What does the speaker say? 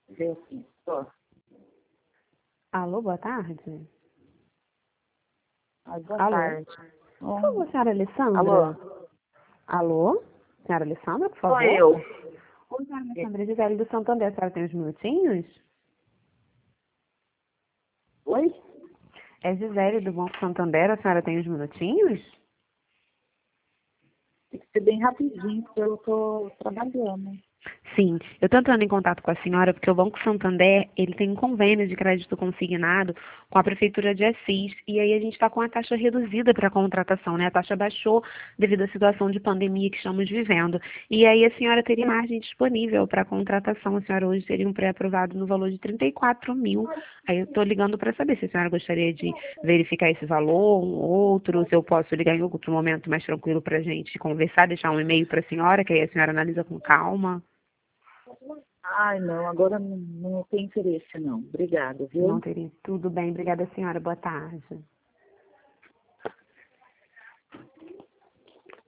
Vê aqui. Ó. Alô, boa tarde. Ai, boa Alô? tarde. Por favor, senhora Alessandra? Alô? Alô? Senhora Alessandra, por Sou favor? eu. Oi, senhora Alessandra, Gisele do Santander, a senhora tem uns minutinhos? Oi? É Gisele do Banco Santander, a senhora tem uns minutinhos? Tem que ser bem rapidinho, porque eu tô trabalhando. Sim, eu estou entrando em contato com a senhora porque o Banco Santander, ele tem um convênio de crédito consignado com a Prefeitura de Assis, e aí a gente está com a taxa reduzida para a contratação, né? A taxa baixou devido à situação de pandemia que estamos vivendo. E aí a senhora teria margem disponível para a contratação. A senhora hoje teria um pré-aprovado no valor de 34 mil. Aí eu estou ligando para saber se a senhora gostaria de verificar esse valor, um outro, se eu posso ligar em outro momento mais tranquilo para a gente conversar, deixar um e-mail para a senhora, que aí a senhora analisa com calma. Ai, não, agora não tem interesse, não. Obrigada, Não viu? teria. Tudo bem, obrigada, senhora. Boa tarde.